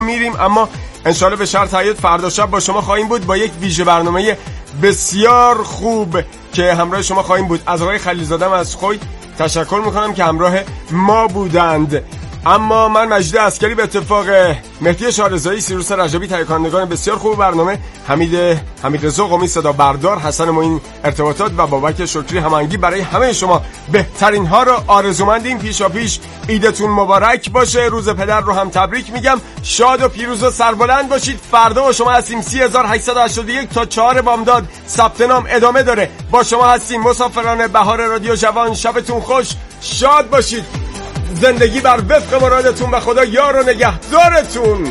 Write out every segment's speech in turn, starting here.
میریم، اما انشالله به شرط حیات فردا شب با شما خواهیم بود با یک ویژه برنامه بسیار خوب که همراه شما خواهیم بود. از آقای خلیلزاده از خوی تشکر میکنم که همراه ما بودند. اما من مجید عسکری به اتفاق مهدی شارزایی، سیروس رجبی تهیه کنندگان بسیار خوب برنامه، حمیدرضا قمی صدا بردار، حسن معین ارتباطات و بابک شکری هماهنگی، برای همه شما بهترین ها رو آرزومندیم. پیشاپیش عیدتون مبارک باشه. روز پدر رو هم تبریک میگم. شاد و پیروز و سربلند باشید. فردا با شما هستیم 3881 تا 4 بامداد. ثبت نام ادامه داره. با شما هستیم مسافران بهار رادیو جوان. شبتون خوش، شاد باشید. زندگی بر وفق مرادتون و خدا یار و نگهدارتون.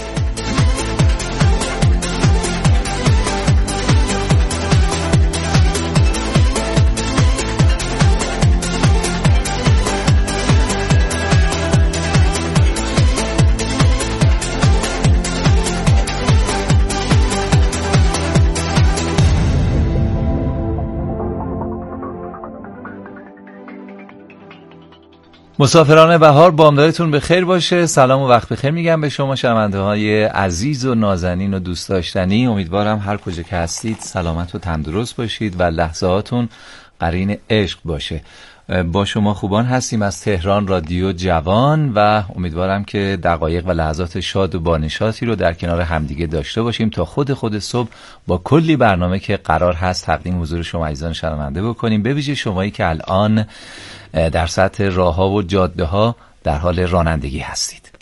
مسافران بهار، بامدادتون به خیر باشه. سلام و وقت بخیر میگم به شما شنونده های عزیز و نازنین و دوست داشتنی. امیدوارم هر کجا که هستید سلامت و تندرست باشید و لحظاتون قرین عشق باشه. با شما خوبان هستیم از تهران رادیو جوان و امیدوارم که دقایق و لحظات شاد و بانشاطی رو در کنار همدیگه داشته باشیم تا خود صبح با کلی برنامه که قرار هست تقدیم حضور شما عزیزان شنونده بکنیم، به ویژه شمایی که الان در سطح راه‌ها و جاده‌ها در حال رانندگی هستید.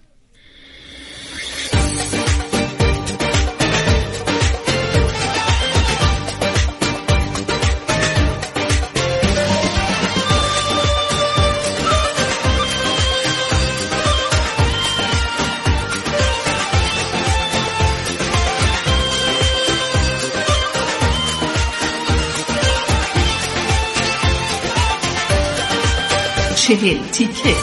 چهل تیکه.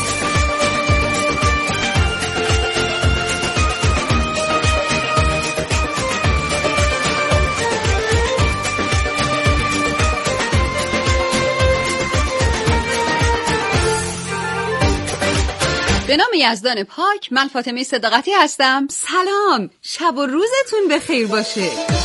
به نام یزدان پاک، من فاطمه صداقتی هستم. سلام، شب و روزتون بخیر باشه.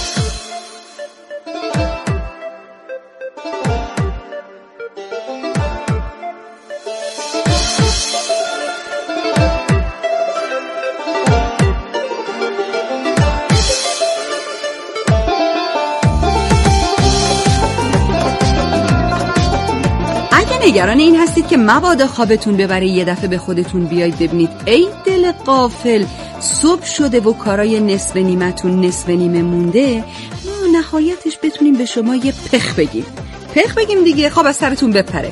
نگران این هستید که مبادا خوابتون ببره یه دفعه به خودتون بیاید ببینید ای دل غافل صبح شده و کارای نصف نیمتون نصف نیمه مونده، ما نهایتش بتونیم به شما یه پخ بگیم دیگه، خواب از سرتون بپره.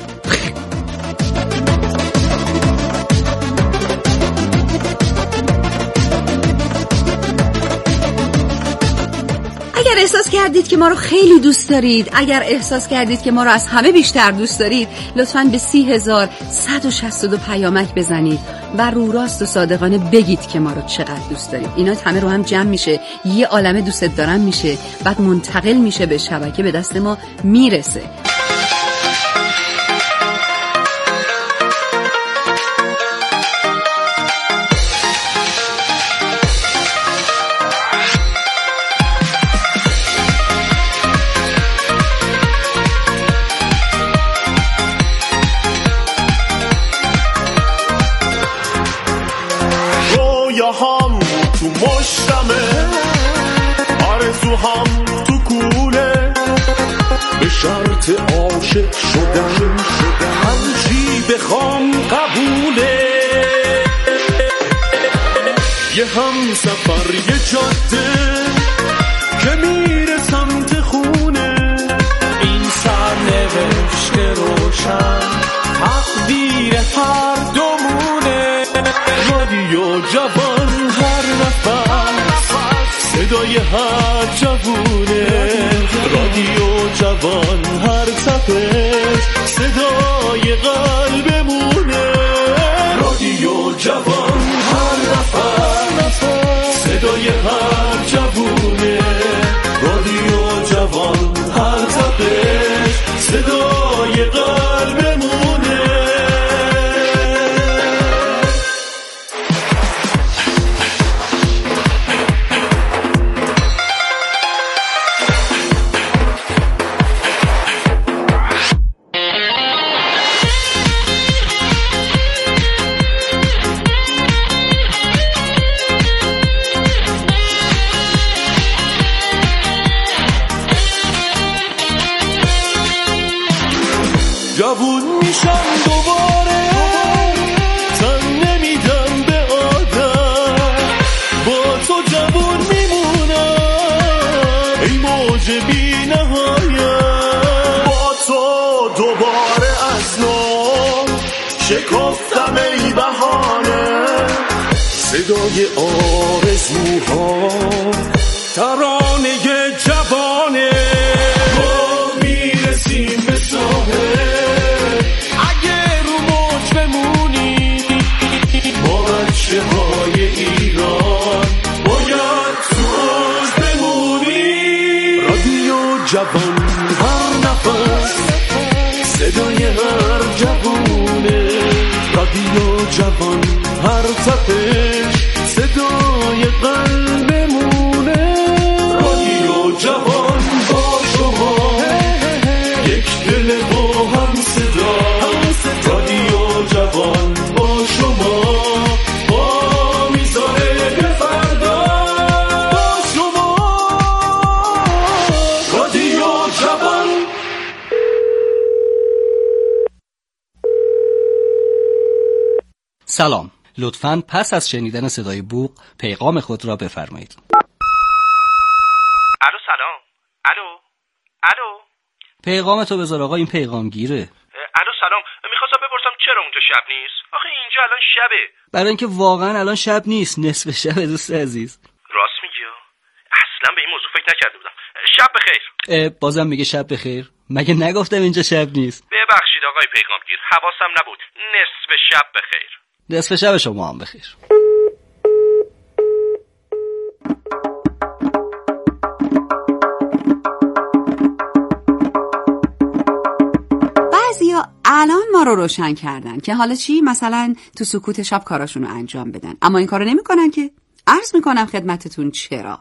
اگر احساس کردید که ما رو خیلی دوست دارید، اگر احساس کردید که ما رو از همه بیشتر دوست دارید، لطفاً به 30162 پیامک بزنید و رو راست و صادقانه بگید که ما رو چقدر دوست دارید. اینا همه رو هم جمع میشه، یه عالمه دوست دارم میشه، بعد منتقل میشه به شبکه، به دست ما میرسه. شرط عاشق شدن هرچی بخوام قبوله، یه هم سفر یه جاده که میره سمت خونه، این سرنوشت روشن تقدیر هر دومونه. رادیو جوان هر نفس صدای هر جوونه، رادیو جوان هر تپش صدای قلبمونه، رادیو جوان هر نفس صدای هر جوونه، رادیو جوان هر تپش صدای قلبمونه. میشم دوباره، تن نمیدم به آدم، با تو جوون میمونم ای موج بی نهایت. با تو دوباره از نو شکفتم ای بهانه، صدای آرزوها ترانه جوانه. ما میرسیم به ساحل اگه رو موج بمونی، با بچه های ایران باید تو اوج بمونی. رادیو جوان هر نفس صدای هر جوونه، رادیو جوان هر تپش صدای قلبمونه. رادیو جوان با شما یک دل با هم صدا، رادیو جوان با شما با میذاره به فردا. با شما رادیو جوان. سلام، لطفاً پس از شنیدن صدای بوق پیغام خود را بفرمایید. الو سلام. الو پیغام تو بذار آقا، این پیغام گیره. الو سلام، میخواستم بپرسم چرا اونجا شب نیست؟ آخه اینجا الان شبه. برای اینکه واقعا الان شب نیست، نصف شب دوست عزیز. راست میگی؟ اصلا به این موضوع فکر نکرده بودم. شب بخیر. بازم میگه شب بخیر؟ مگه نگفتم اینجا شب نیست؟ ببخشید آقای پیغامگیر، حواسم نبود. نصف شب بخیر. نصف شب شما هم بخیر. بعضیا الان ما رو روشن کردن که حالا چی؟ مثلا تو سکوت شب کاراشون رو انجام بدن، اما این کارو نمی‌کنن که. عرض میکنم خدمتتون چرا.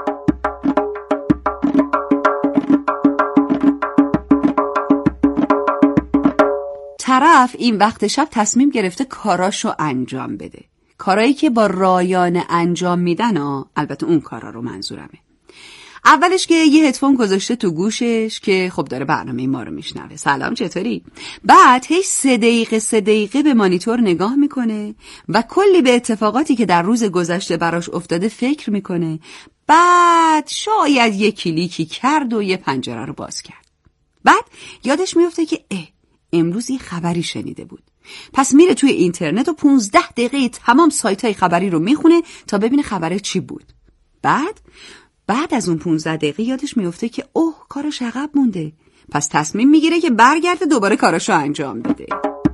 طرف این وقت شب تصمیم گرفته کاراشو انجام بده، کارایی که با رایانه انجام میدن البته اون کارا رو منظورمه. اولش که یه هدفون گذاشته تو گوشش که خب داره برنامه ما رو میشنوه. سلام چطوری؟ بعد هی 3 دقیقه به مانیتور نگاه میکنه و کلی به اتفاقاتی که در روز گذشته براش افتاده فکر میکنه. بعد شاید یه کلیکی کرد و یه پنجره رو باز کرد. بعد یادش میفته که امروز یه خبری شنیده بود. پس میره توی اینترنت و 15 دقیقه تمام سایت‌های خبری رو میخونه تا ببینه خبره چی بود. بعد از اون 15 دقیقه یادش میفته که کارش عقب مونده. پس تصمیم میگیره که برگرده دوباره کاراشو انجام بده.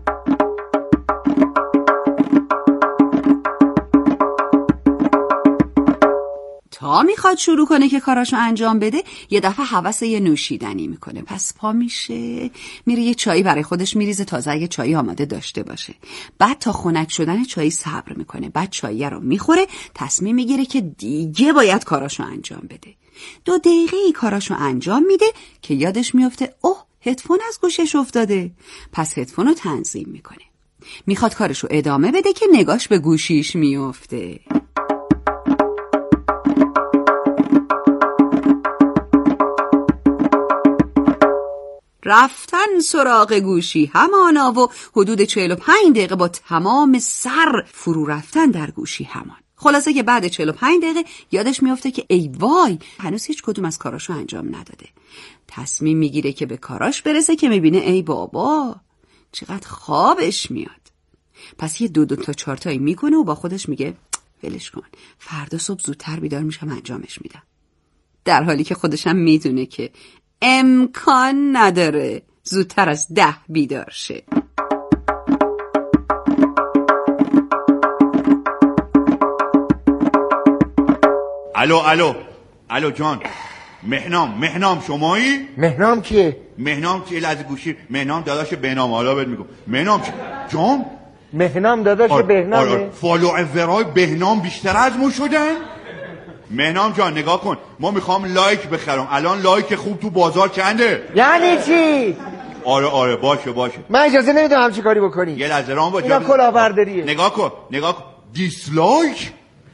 تا میخواد شروع کنه که کاراشو انجام بده، یه دفعه هوس یه نوشیدنی میکنه. پس پا میشه میره یه چایی برای خودش میریزه، تازه اگه چایی آماده داشته باشه. بعد تا خنک شدن چایی صبر میکنه. بعد چایی رو میخوره، تصمیم میگیره که دیگه باید کاراشو انجام بده. 2 دقیقه ای کاراشو انجام میده که یادش میفته هدفون از گوشش افتاده. پس هدفون رو تنظیم میکنه. میخواد کارشو ادامه بده که نگاش به گوشیش میفته. رفتن سراغ گوشی همانا و حدود 45 دقیقه با تمام سر فرو رفتن در گوشی همان. خلاصه که بعد 45 دقیقه یادش میفته که ای وای هنوز هیچ کدوم از کاراشو انجام نداده. تصمیم میگیره که به کاراش برسه که میبینه ای بابا چقدر خوابش میاد. پس یه 2 تا 4 تایی میکنه و با خودش میگه ولش کن، فردا صبح زودتر بیدار میشم انجامش میدم. در حالی که خودشم میدونه که امکان نداره زودتر از 10 بیدار شه. الو جان، مهنام شمایی؟ مهنام کیه؟ مهنام چیه؟ لحظه گوشی. مهنام داداش بهنام، حالا بهت میگم. مهنام جان؟ مهنام داداش بهنامه؟ آره. فالوورای بهنام بیشتر از ما شدن؟ مهنام جان نگاه کن، ما میخوام لایک بخرم. الان لایک خوب تو بازار چنده؟ یعنی چی؟ آره باشه. من اجازه نمیدم همچی کاری بکنی. یه لحظه رام با اینا کلاهبرداریه. نگاه کن. دیسلایک؟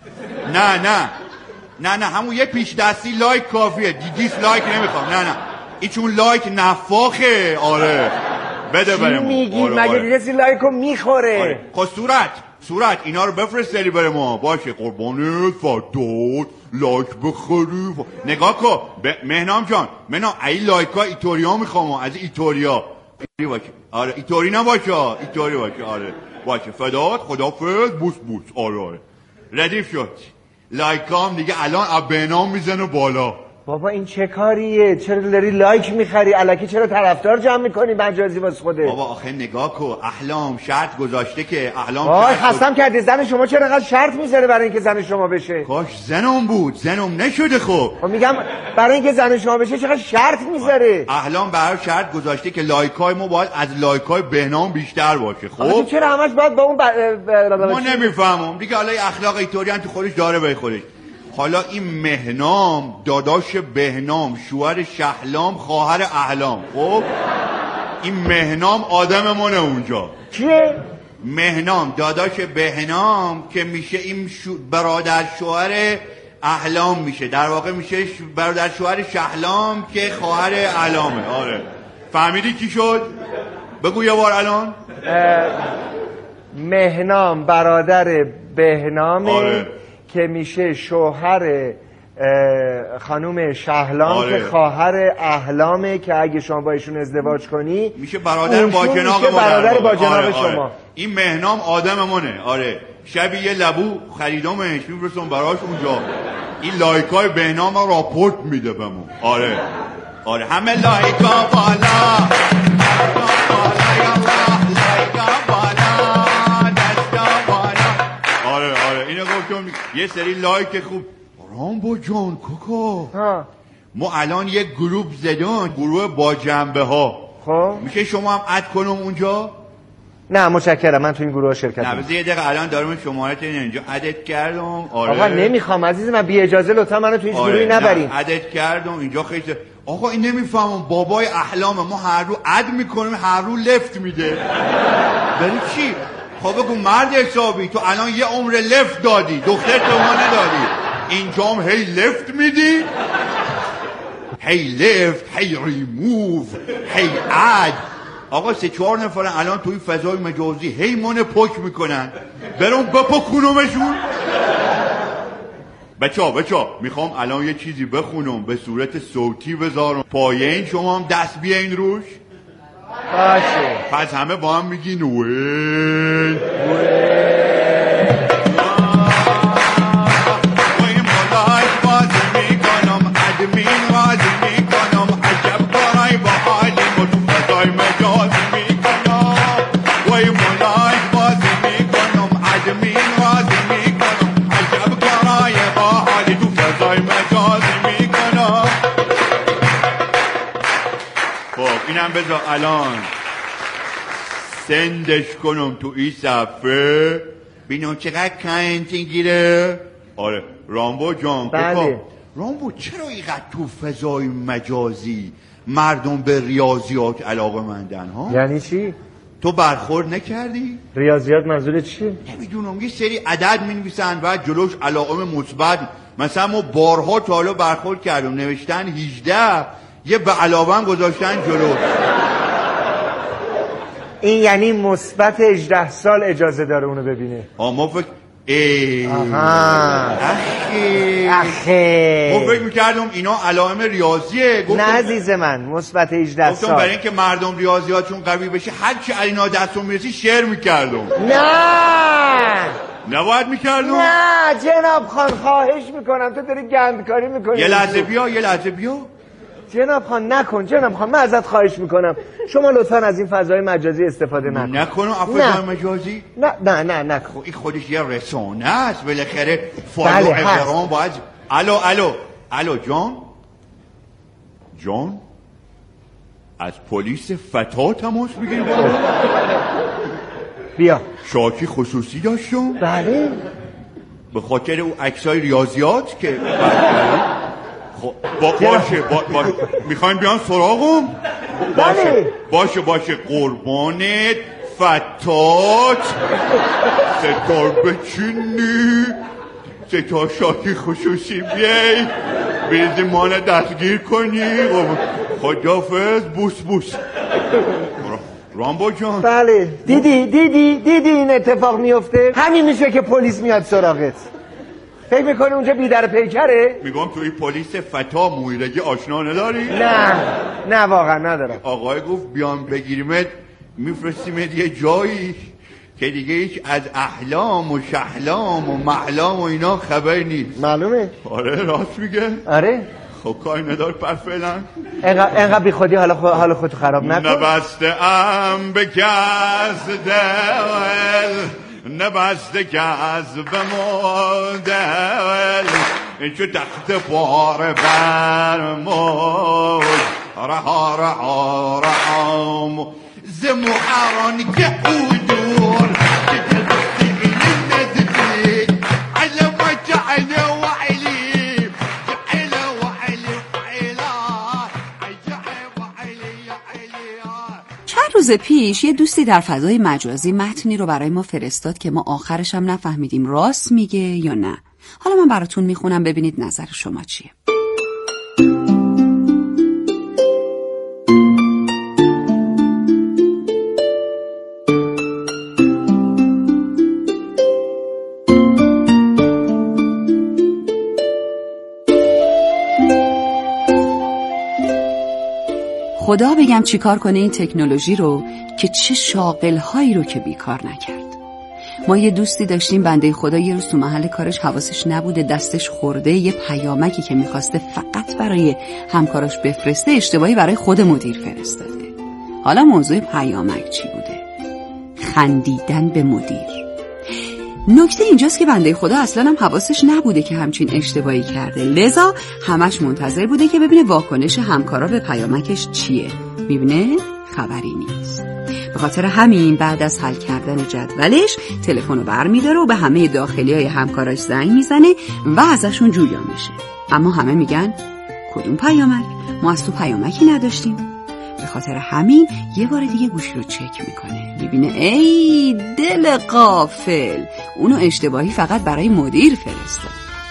نه همون یه پیش دستی لایک کافیه. دیسلایک نمیخوام. نه این چون لایک نفاخه. آره بده برم. چی میگی؟ مگه کسی لایکو میخوره؟ خب صورت اینا رو بفرست برای ما. باشه قربانت فدات لایک بخوری. نگاه کن مهنام جان، ای لایکا ایتوریا میخوام از ایتوریا. آره ایتوری نباشه، ایتوری باشه. آره باشه فدات خدافظ بوس. آره ردیف شد. لایکام دیگه الان بهنام میزنه بالا. بابا این چه کاریه؟ چرا داری لایک میخری؟ الکی چرا طرفدار جمع میکنی مجازی واسه خودت؟ بابا آخه نگاه کن احلام شرط گذاشته که وای خستم کردی. زن شما چرا انقدر شرط میذاره برای اینکه زن شما بشه؟ کاش زنم بود، زنم نشده. خب میگم برای اینکه زن شما بشه چقدر شرط میذاره؟ احلام برای شرط گذاشته که لایکای ما باید از لایکای بهنام بیشتر باشه. خب چرا همش باید با اون ما نمیفهمم دیگه. حالا اخلاق ایتوریان تو خودش داره به خودش. حالا این مهنام داداش بهنام، شوهر شهلام، خواهر احلام. خب این مهنام آدم منه اونجا. کیه؟ مهنام داداش بهنام که میشه این برادر شوهر احلام میشه. در واقع میشه برادر شوهر شهلام که خواهر احلامه. آره فهمیدی کی شد؟ بگو یه بار الان. مهنام برادر بهنامه. آره. که میشه شوهر خانوم شهلام. آره. که خواهر احلامه که اگه شما با ایشون ازدواج کنی میشه برادر با جناق میشه برادر با جناق آره. شما. آره. این مهنام آدم منه. آره شبی یه لبو خریدمش میفرستم براش اونجا. این لایکای بهنام رو راپورت میده بهمون. آره همه لایکا بالا. یه سری لایک خوب. رامبو جان کوکو ما الان یک گروپ زدن، گروه با جنبه ها. خب میشه شما هم اد کنم اونجا؟ نه متشکرم من تو این گروه شرکت نمیکنم. نه یه دقیقه الان دارم شمارت اینجا ادت کردم. آره آقا نمیخوام عزیز من، بی اجازه لطفا منو تو این گروهی نبرین. ادت کردم اینجا. خیلی آقا این نمیفهمم بابای احلام ما هر رو اد میکنیم هر رو لفت میده. برای چی؟ خب بگو مرد حسابی تو الان یه عمر لفت دادی، دختر تو ما ندادی، اینجا هم هی لفت میدی، هی لفت، هی ریموو، هی اد. آقا 3-4 نفرن الان توی فضای مجازی هی من پک میکنن، برام بپکنمشون. بچه میخوام الان یه چیزی بخونم به صورت صوتی بذارم پایین، شما هم دست بیاین روش. باشه پس همه با هم میگین ویل اینم بذار الان سندش کنم تو این صفحه بینم چقدر کنتی گیره. آره رامبو جان بله. رامبو چرا اینقدر تو فضای مجازی مردم به ریاضیات علاقه مندن ها؟ یعنی چی؟ تو برخورد نکردی؟ ریاضیات منظور چیه؟ نمیدونم یه سری عدد مینویسن و جلوش علائم مثبت. مثلا ما بارها تا حالا برخورد کردم نوشتن 18 یه به علاوه هم گذاشتن جلو. این یعنی مثبت 18 سال اجازه داره اونو ببینه. ما فکر اخه ما فکر میکردم اینا علائم ریاضیه. نه عزیز من مثبت 18 سال. برای اینکه مردم ریاضیاتشون قوی بشه هرچی علینا دستون میرسی شعر میکردم. نه نباید میکردم. نه جناب خان خواهش میکنم تو داری گندکاری میکنی. یه لحظه بیا جناب خان نکن. جناب خان من ازت خواهش میکنم شما لطفا از این فضای مجازی استفاده نکن. نکنم فضای مجازی؟ نه نکن. این خودش یه رسانه است بالاخره. فالو احترام باید. الو جان از پلیس فتا تماس بگیریم. بیا شاکی خصوصی داشتم. بله به خاطر اون عکسای ریاضیات که باشه میخواین بیان سراغم؟ باشه قربانت فتات ستار بچینی ستا شاکی خصوصی بیای بیزی مانه دستگیر کنی. خدافز بوس رامبو جان. بله دیدی این اتفاق میفته؟ همین میشه که پلیس میاد سراغت. فکر میکنی اونجا بیدر پیکره؟ میگم توی پلیس فتا مویرگی آشنا نداری؟ نه واقعا ندارم. آقای گفت بیان بگیریمت میفرستیمت یه جایی که دیگه هیچ از احلام و شحلام و محلام و اینا خبر نیست. معلومه؟ آره راست میگه. آره خب کاری ندار پر فعلا. انقدر بی خودی حالا خودتو خراب نکن. نبسته ام به کس دل، نبسته کس به مدل، چو تخت پاره برمود رها زمحران که او دور روز پیش یه دوستی در فضای مجازی متنی رو برای ما فرستاد که ما آخرش هم نفهمیدیم راست میگه یا نه. حالا من براتون میخونم ببینید نظر شما چیه. خدا بگم چیکار کنه این تکنولوژی رو که چه شاغل‌هایی رو که بیکار نکرد. ما یه دوستی داشتیم بنده خدا یه روز تو محل کارش حواسش نبوده، دستش خورده، یه پیامکی که میخواسته فقط برای همکاراش بفرسته اشتباهی برای خود مدیر فرستاده. حالا موضوع پیامک چی بوده؟ خندیدن به مدیر. نکته اینجاست که بنده خدا اصلا هم حواسش نبوده که همچین اشتباهی کرده، لذا همش منتظر بوده که ببینه واکنش همکارا به پیامکش چیه. میبینه خبری نیست. به خاطر همین بعد از حل کردن جدولش تلفن رو برمی‌داره و به همه داخلیای همکاراش زنگ میزنه و ازشون جویا میشه. اما همه میگن کدوم پیامک؟ ما از تو پیامکی نداشتیم. به خاطر همین یه بار دیگه گوشی رو چک میکنه، میبینه ای دل غافل، اونو اشتباهی فقط برای مدیر فرستاد.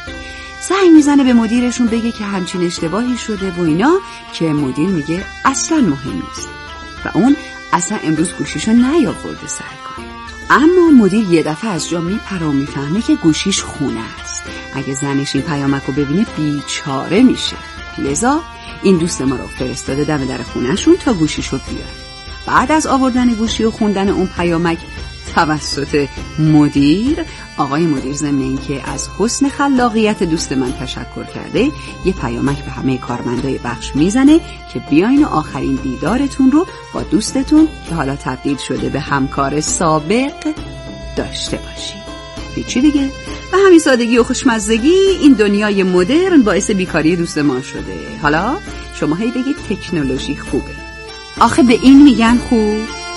زنگ میزنه به مدیرشون بگه که همچین اشتباهی شده و اینا، که مدیر میگه اصلا مهم نیست و اون اصلا امروز گوشیشو نیاورده سر کار. اما مدیر یه دفعه از جا میپره و میفهمه که گوشیش خونه است. اگه زنش این پیامک رو ببینه بیچاره میشه. لذا این دوست ما رو فرستاده دم در خونهشون تا گوشیشو بیاره. بعد از آوردن گوشی و خوندن اون پیامک توسط مدیر، آقای مدیر ضمن اینکه از حسن خلاقیت دوست من تشکر کرده، یه پیامک به همه کارمندای بخش میزنه که بیاین و آخرین دیدارتون رو با دوستتون که حالا تبدیل شده به همکار سابق داشته باشید. هیچی دیگه. به همین سادگی و خوشمزگی این دنیای مدرن باعث بیکاری دوست ما شده. حالا شما هی بگید تکنولوژی خوبه. آخه به این میگن خوب؟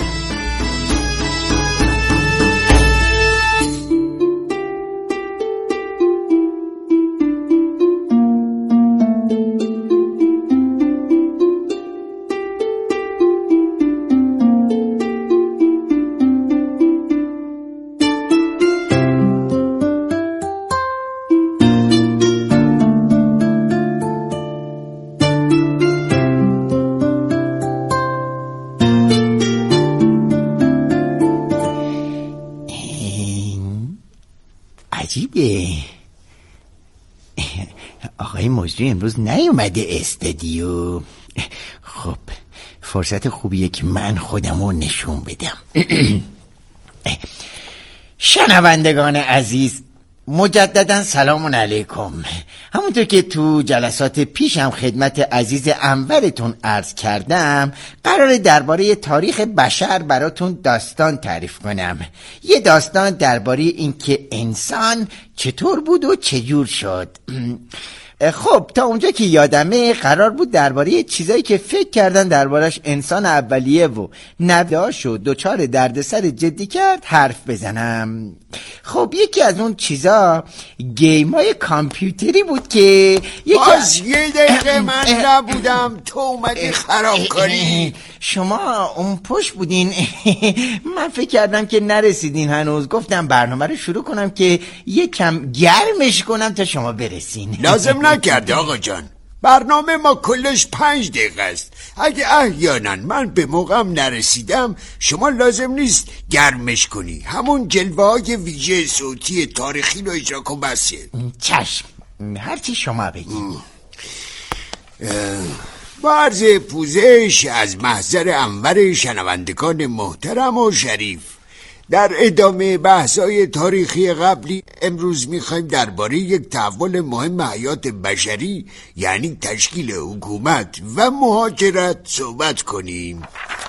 عجیبه، آقای مجری امروز نیومده استودیو. خب فرصت خوبیه که من خودمو نشون بدم. شنوندگان عزیز، مجددا سلام علیکم. همونطور که تو جلسات پیشم خدمت عزیز انورتون عرض کردم، قراره درباره تاریخ بشر براتون داستان تعریف کنم. یه داستان درباره اینکه انسان چطور بود و چجور شد. خب تا اونجا که یادمه قرار بود درباره چیزایی که فکر کردن دربارش انسان اولیه و نوه‌هاش و دچار دردسر جدی کرد حرف بزنم. خب یکی از اون چیزا گیمای کامپیوتری بود که باز یه دقیقه من نبودم، تو اومدی خراب کنی. شما اون پشت بودین. من فکر کردم که نرسیدین هنوز، گفتم برنامه رو شروع کنم که یکم گرمش کنم تا شما برسین. لازم نکرده آقا جان، برنامه ما کلش 5 دقیقه است. اگه احیانا من به موقعم نرسیدم شما لازم نیست گرمش کنی، همون جلوه های ویژه صوتی تاریخی رو اجرا کن بسه. چشم، هرچی شما بگی. با عرض پوزش از محضر انور شنوندگان محترم و شریف، در ادامه بحث‌های تاریخی قبلی امروز می‌خوایم درباره یک تحول مهم حیات بشری یعنی تشکیل حکومت و مهاجرت صحبت کنیم.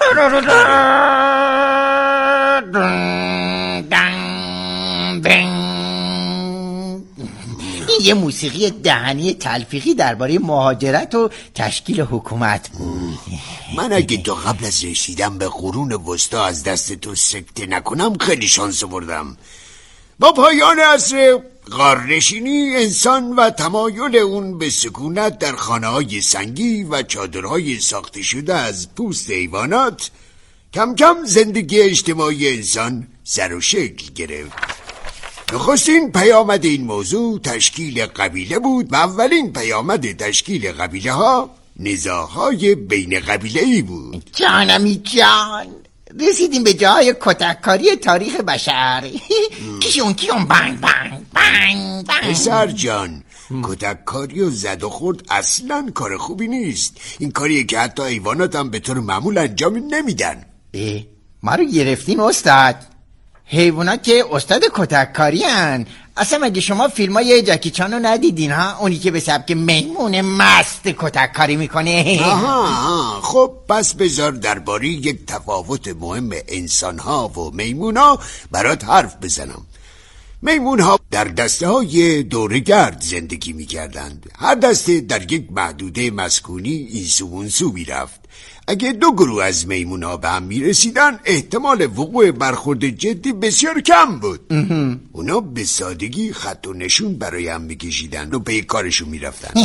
این یه موسیقی دهنی تلفیقی درباره مهاجرت و تشکیل حکومت بود. من اگه تا قبل از رسیدن به قرون وسطا از دست تو سکته نکنم خیلی شانس بردم. با پایان عصر غارنشینی انسان و تمایل اون به سکونت در خانه‌های سنگی و چادرهای ساخته شده از پوست حیوانات، کم کم زندگی اجتماعی انسان سر و شکل گرفت. نخستین پیامد این موضوع تشکیل قبیله بود و اولین پیامد تشکیل قبیله ها نزاع‌های بین قبیله‌ای بود. جانمی جان، رسیدیم به جای کتککاری تاریخ بشر. کیون بنگ بنگ بنگ بنگ. پسر جان، کتککاری و زد و خورد اصلا کار خوبی نیست. این کاریه که حتی حیوانات هم به طور معمول انجام نمیدن. ما رو گرفتین استاد. حیوانات که استاد کتککاری هن. اصلا مگه شما فیلمای جکی چان رو ندیدین ها؟ اونی که به سبک میمون مست کتککاری میکنه. آها، خب پس بذار درباره یک تفاوت مهم انسانها و میمونا برات حرف بزنم. میمونها در دسته های دورگرد زندگی میکردند. هر دسته در یک محدوده مسکونی این سو اون سو میرفت. اگه دو گروه از میمونها به هم میرسیدن احتمال وقوع برخورد جدی بسیار کم بود. اونا به سادگی خط و نشون برای هم میکشیدن و به کارشون میرفتن.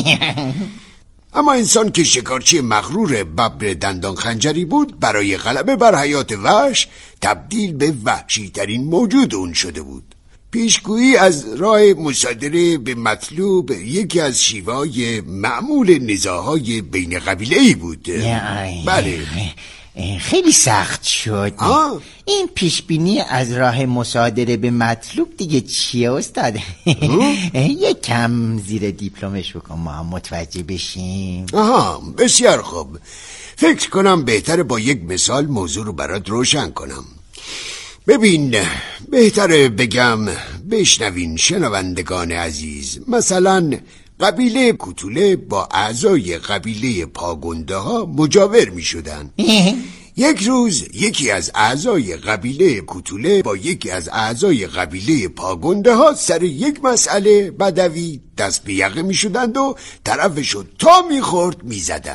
اما انسان که شکارچی مغرور ببر دندان خنجری بود، برای غلبه بر حیات وحش تبدیل به وحشی ترین موجود اون شده بود. پیشگویی از راه مصادره به مطلوب یکی از شیوه‌های معمول نزاع‌های بین قبیله‌ای بود. بله، خیلی سخت شد. این پیشبینی از راه مصادره به مطلوب دیگه چیه استاد؟ یک کم زیر دیپلمش بکن ما هم متوجه بشیم. بسیار خوب. فکر کنم بهتره با یک مثال موضوع رو برات روشن کنم. ببین، بهتره بگم بشنوین شنوندگان عزیز. مثلا قبیله کوتوله با اعضای قبیله پاگنده ها مجاور می شدن. یک روز یکی از اعضای قبیله کوتوله با یکی از اعضای قبیله پاگنده ها سر یک مسئله بدوی دست به یقه می شدند و طرفشو تا می خورد می زدن.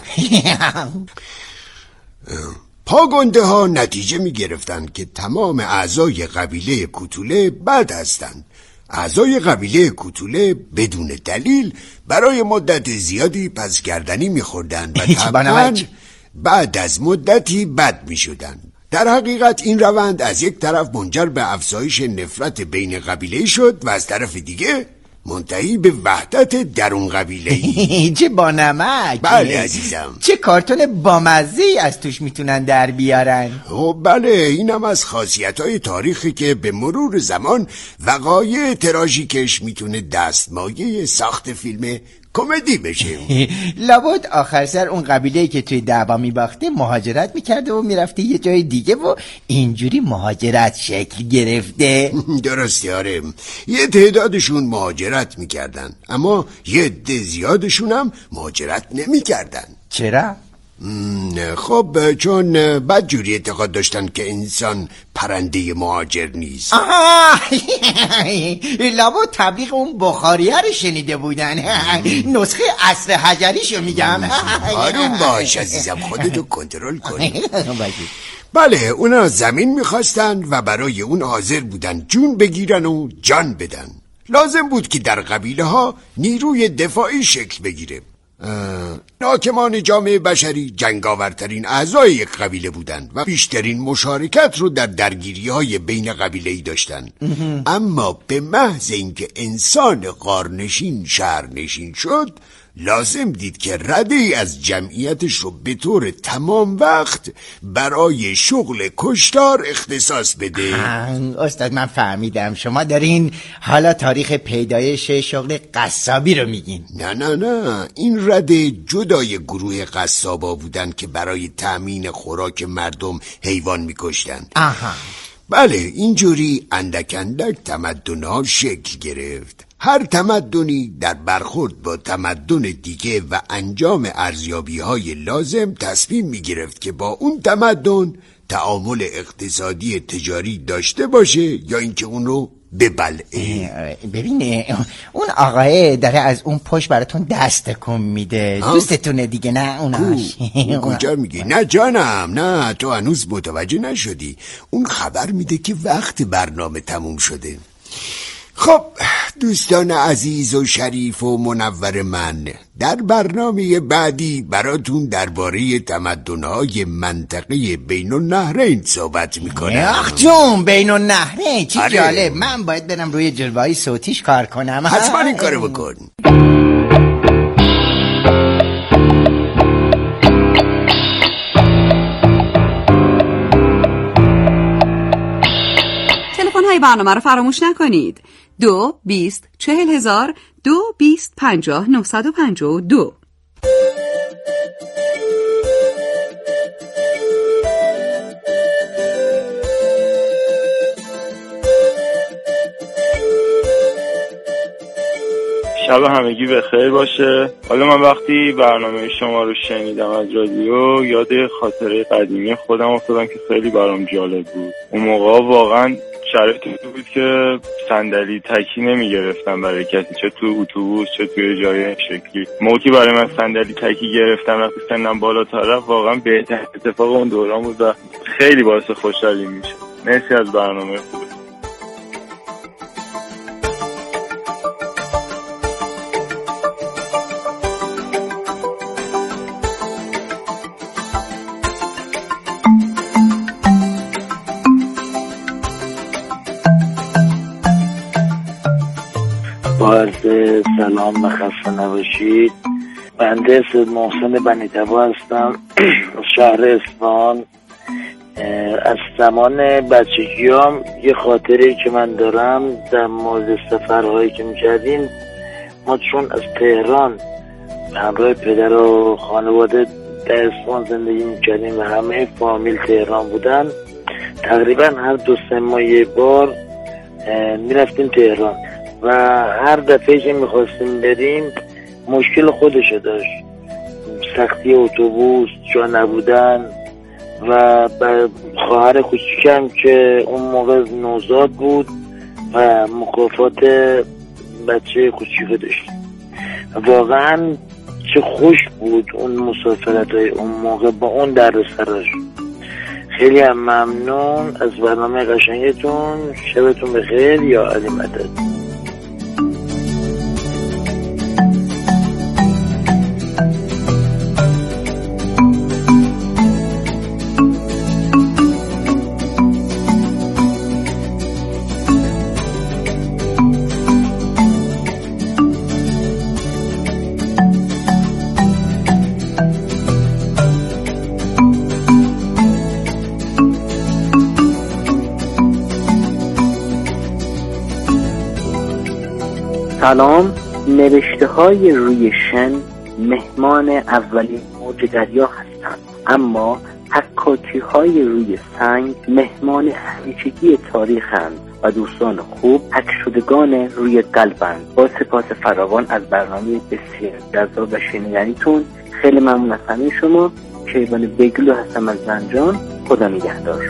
پاگنده ها نتیجه می گرفتن که تمام اعضای قبیله کوتوله بد هستند. اعضای قبیله کوتوله بدون دلیل برای مدت زیادی پس گردنی می خوردن و طبعاً بعد از مدتی بد می شدن. در حقیقت این روند از یک طرف منجر به افزایش نفرت بین قبیله شد و از طرف دیگه منتهی به وحدت درون قبیله. چه با نمک. بله عزیزم. چه کارتون بامزه‌ای از توش میتونن در بیارن. بله، اینم از خاصیت‌های تاریخی که به مرور زمان وقایع تراژیکش میتونه دستمایه ساخت فیلم کمدی بشه. لابد آخر سر اون قبیله‌ای که توی دعوا میباخته مهاجرت میکرده و میرفته یه جای دیگه و اینجوری مهاجرت شکل گرفته. درسته، آره. یه تعدادشون مهاجرت میکردن اما یه عده زیادشون هم مهاجرت نمیکردن. چرا؟ خب چون بدجوری اعتقاد داشتن که انسان پرنده مهاجر نیست. لابد تبلیغ اون بخاریه رو شنیده بودن. نسخه عصر حجریشو میگم. آروم باش عزیزم، خودتو کنترل کن. بله، اونا زمین میخواستن و برای اون حاضر بودن جون بگیرن و جان بدن. لازم بود که در قبیله ها نیروی دفاعی شکل بگیره. حاکمان جامعه بشری جنگاورترین اعضای یک قبیله بودند و بیشترین مشارکت رو در درگیری‌های بین قبیله‌ای داشتند. اما به محض اینکه انسان غارنشین شهرنشین شد، لازم دید که رده‌ای از جمعیتش رو به طور تمام وقت برای شغل کشتار اختصاص بده. استاد من فهمیدم شما دارین حالا تاریخ پیدایش شغل قصابی رو میگین. نه این رده جدای گروه قصابا بودن که برای تأمین خوراک مردم حیوان میکشتن. بله اینجوری اندک اندک تمدن‌ها شکل گرفت. هر تمدنی در برخورد با تمدن دیگه و انجام ارزیابی‌های لازم تصمیم می‌گرفت که با اون تمدن تعامل اقتصادی تجاری داشته باشه یا اینکه اون رو ببلعه. ببینه اون آقای داره از اون پشت براتون دست تکون میده. دوستتونه دیگه نه اوناش؟ کجا میگی؟ نه جانم، نه تو هنوز متوجه نشدی. اون خبر میده که وقت برنامه تموم شده. خب دوستان عزیز و شریف و منور من، در برنامه بعدی براتون درباره تمدن‌های منطقه بین النهرین صحبت میکنم. آخ جون بین النهرین چی جالب. من باید برم روی جلوه‌های صوتیش کار کنم. حتما این کارو بکن. تلفن‌های برنامه رو فراموش نکنید. 2 20 40 000 2 20 50 952. شب همگی بخیر باشه. حالا من وقتی برنامه شما رو شنیدم از رادیو یاد خاطره قدیمی خودم افتادم که خیلی برام جالب بود. اون موقع واقعا شرایطی بود که صندلی تکی نمی گرفتم برای کسی، چه تو اتوبوس چه توی جای شکلی. موقعی برای من صندلی تکی گرفتم وقتی سنم بالاتر واقعا بهترین اتفاق اون دوران بود و خیلی باعث خوشحالی میشه. مرسی از برنامه خوب. سلام و خسته نباشید. بنده سید محسن بنی تبا هستم از شهر اصفهان. از زمان بچگیام یه خاطری که من دارم در مورد سفرهایی که میکردیم. ما چون از تهران همراه پدر و خانواده در اصفهان زندگی میکردیم و همه فامیل تهران بودن، تقریبا هر 2-3 ماه یه بار میرفتیم تهران و هر دفعه که میخواستیم بریم مشکل خودشو داشت. سختی اتوبوس، جا نبودن و خواهر کوچیکم که اون موقع نوزاد بود و مکافات بچه کوچیکو داشت. واقعا چه خوش بود اون مسافرت‌های اون موقع با اون دردسراش. خیلی هم ممنون از برنامه قشنگتون. شبتون بخیر. یا علی مدد. سلام. نوشته های روی شن مهمان اولین موج دریا هستند، اما حکاکی های روی سنگ مهمان همیشگی تاریخند و دوستان خوب حک شدگان روی قلبند. با سپاس فراوان از برنامه بسیار جذاب و شنیدنیتون. خیلی ممنون از همه شما. کیوان بگلو هستم از زنجان. خدا نگهدار.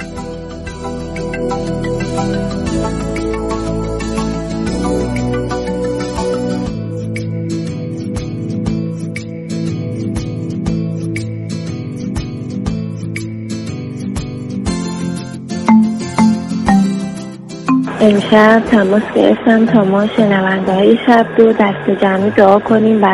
امشب تماس گرفتم تا ما شنونده های شب دو دست جمعی دعا کنیم